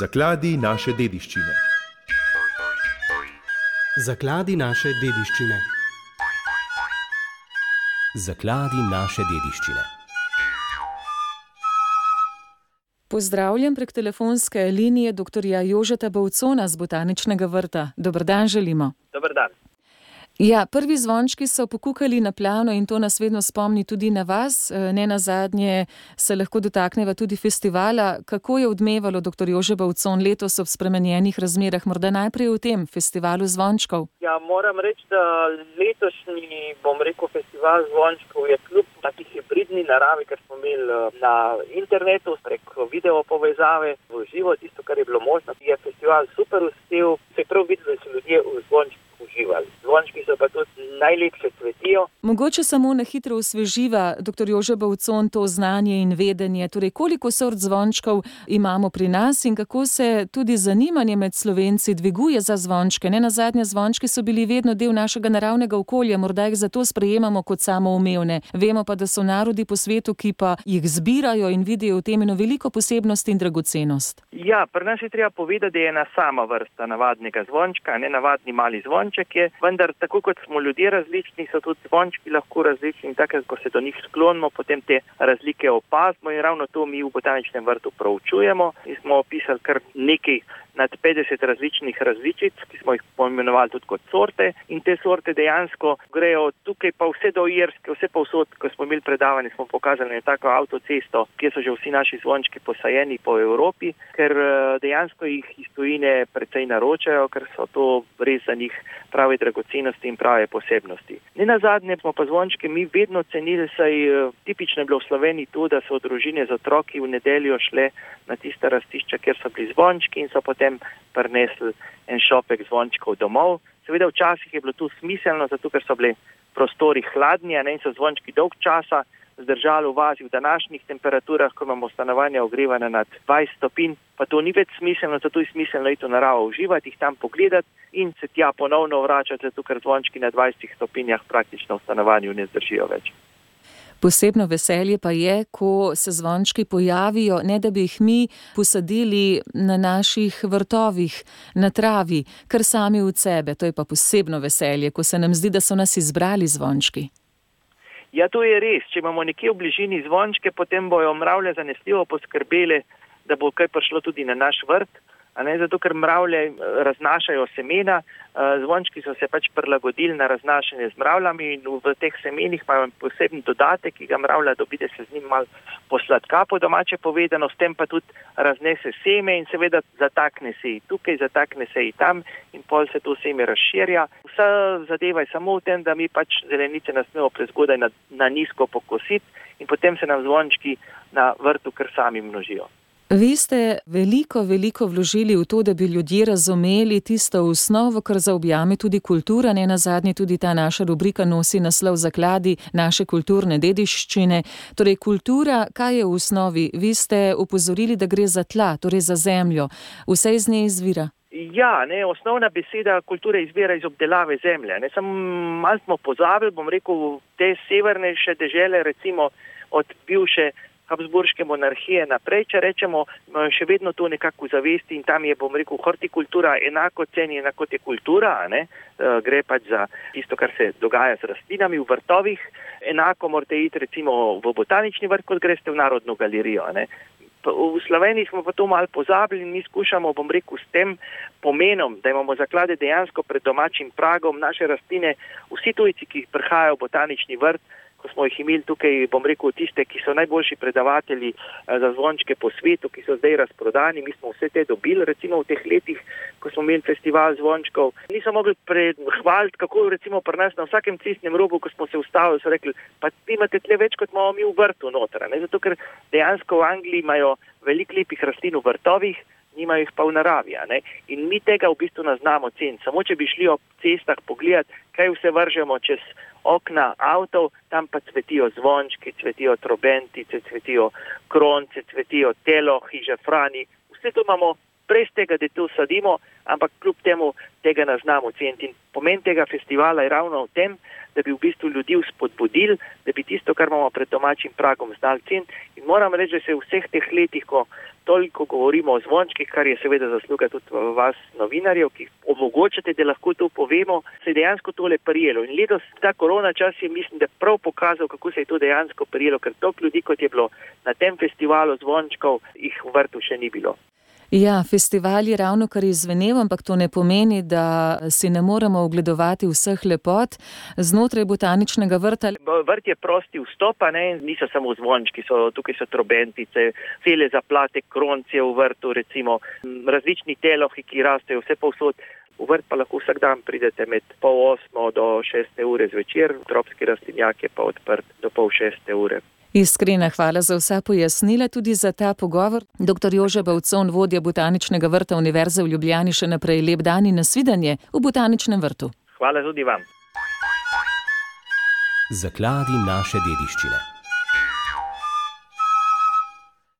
Zakladi naše dediščine. Zakladi naše dediščine. Zakladi naše dediščine. Pozdravljam prek telefonske linije dr. Jožeta Bavcona z Botaničnega vrta. Dober dan želimo. Dober dan. Ja, prvi zvončki so pokukali na plano in to nas vedno spomni tudi na vas. Nenazadnje se lahko dotakneva tudi festivala. Kako je odmevalo dr. Jože Bavcon letos ob spremenjenih razmerah? Morda najprej v tem festivalu zvončkov. Ja, moram reči, da letošnji, festival zvončkov je kljub taki hibridni naravi, ker smo imeli na internetu prek video povezave v živo, tisto, kar je bilo možno, je festival super uspel. Se prav videlo, da so ljudje v zvončkih uživali. Zvončki so pa tudi najlepše cvetijo. Mogoče samo na hitro osveživa, dr. Jože Bavcon, to znanje in vedenje. Torej, koliko sort zvončkov imamo pri nas in kako se tudi zanimanje med Slovenci dviguje za zvončke? Nenazadnje zvončki so bili vedno del našega naravnega okolja, morda jih zato sprejemamo kot samoumevne. Vemo pa, da so narodi po svetu, ki pa jih zbirajo in vidijo v tem eno veliko posebnost in dragocenost. Ja, pri nas je treba povedati, da je ena sama vrsta navadnega zvončka, ne navadni mali zvonček je, vendar tako kot smo ljudje različni, so tudi zvončki lahko različni in tako, ko se do njih sklonimo, potem te razlike opazimo in ravno to mi v Botaničnem vrtu proučujemo. Mi smo opisali kar nekaj nad 50 različnih različic, ki smo jih poimenovali tudi kot sorte in te sorte dejansko grejo tukaj pa vse do Irske, vse povsod, ko smo imeli predavanje, smo pokazali na tako avtocesto, kjer so že vsi naši zvončki posajeni po Evropi, ker dejansko jih iz tujine precej naročajo, ker so to res za njih prave dragocenosti in prave posebnosti. Nenazadnje smo pa zvončke mi vedno cenili, saj tipično je bilo v Sloveniji to, da so družine z otroki v nedeljo šle na tista rastišča, kjer so bili zvončki in so potem prinesli en šopek zvončkov domov. Seveda včasih je bilo to smiselno, zato ker so bili prostori hladni, in so zvončki dolg časa zdržali v vazi. V današnjih temperaturah, ko imamo stanovanja ogrevana nad 20 stopinj, pa to ni več smiselno, zato je smiselno iti v naravo uživati, jih tam pogledati in se tja ponovno vračati, zato ker zvončki na 20 stopinjah praktično v stanovanju ne zdržijo več. Posebno veselje pa je, ko se zvončki pojavijo, ne da bi jih mi posadili na naših vrtovih, na travi, kar sami od sebe. To je pa posebno veselje, ko se nam zdi, da so nas izbrali zvončki. Ja, to je res. Če imamo nekje v bližini zvončke, potem bojo mravlje zanesljivo poskrbele, da bo kaj prišlo tudi na naš vrt. Zato, ker mravlje raznašajo semena, zvončki so se pač prilagodili na raznašanje z mravljami in v teh semenih imajo poseben dodatek, ki ga mravlja dobi, da se z njim malo posladka, po domače povedano, s tem pa tudi raznese seme in seveda zatakne se i tukaj, zatakne se i tam in pol se to seme razširja. Vsa zadeva je samo v tem, da mi pač zelenice ne smemo prezgodaj na nizko pokositi in potem se nam zvončki na vrtu kar sami množijo. Vi ste veliko vložili v to, da bi ljudje razumeli tisto osnovo, kar zaobjame tudi kultura. Nenazadnje tudi ta naša rubrika nosi naslov Zakladi naše kulturne dediščine. Torej, kultura, kaj je v osnovi? Vi ste upozorili, da gre za tla, torej za zemljo. Vse iz nje izvira? Ja, osnovna beseda kulture izvira iz obdelave zemlje. Samo malo smo pozabili, te severnejše dežele, recimo od bivše Habsburške monarhije naprej, če rečemo, še vedno to nekako v zavesti in tam je, hortikultura enako cenjena kot je kultura, gre pač za tisto, kar se dogaja z rastlinami v vrtovih, enako morate iti recimo v Botanični vrt, kot greste v Narodno galerijo, V Sloveniji smo pa to malo pozabili in mi skušamo, s tem pomenom, da imamo zaklade dejansko pred domačim pragom, naše rastline, vsi tujci, ki prihajajo v Botanični vrt, ko smo jih imeli tukaj, tiste, ki so najboljši predavatelji za zvončke po svetu, ki so zdaj razprodani, mi smo vse te dobili, recimo v teh letih, ko smo imeli festival zvončkov. Niso mogli prehvaliti, kako recimo pri nas na vsakem cestnem robu, ko smo se ustavili, so rekli, pa vi imate tle več, kot imamo mi v vrtu noter, zato ker dejansko v Angliji imajo veliko lepih rastlin v vrtovih, nimajo jih pa v naravi, In mi tega v bistvu ne znamo ceniti. Samo če bi šli ob cestah pogledati, kaj vse vržemo čez okna avtov, tam pa cvetijo zvončki, cvetijo trobentice, cvetijo kronce, cvetijo telohi, žafrani. Vse to imamo brez tega, da to sadimo, ampak kljub temu tega ne znamo ceniti. In pomen tega festivala je ravno v tem, da bi v bistvu ljudi spodbudili, da bi tisto, kar imamo pred domačim pragom, znali ceniti. In moram reči, da se v vseh teh letih, ko toliko govorimo o zvončkih, kar je seveda zasluga tudi vas novinarjev, ki omogočate, da lahko to povemo, se je dejansko tole prijelo. In letos ta korona čas je, mislim, da prav pokazal, kako se je to dejansko prijelo, ker toliko ljudi, kot je bilo na tem festivalu zvončkov, jih v vrtu še ni bilo. Ja, festival je ravno kar izvenel, ampak to ne pomeni, da si ne moremo ogledovati vseh lepot znotraj botaničnega vrta. Vrt je prosti vstop, niso samo zvončki, tukaj so trobentice, cele zaplate, kronce v vrtu, recimo različni telohi, ki rastejo vse povsod. V vrt pa lahko vsak dan pridete med 5:30 do 6 ure zvečer, tropski rastlinjak je pa odprt do 5:30 ure. Iskrena hvala za vsa pojasnila, tudi za ta pogovor. Dr. Jože Bavcon, vodja Botaničnega vrta Univerze v Ljubljani, še naprej lep dan in nasvidenje v Botaničnem vrtu. Hvala tudi vam. Zakladi naše dediščine.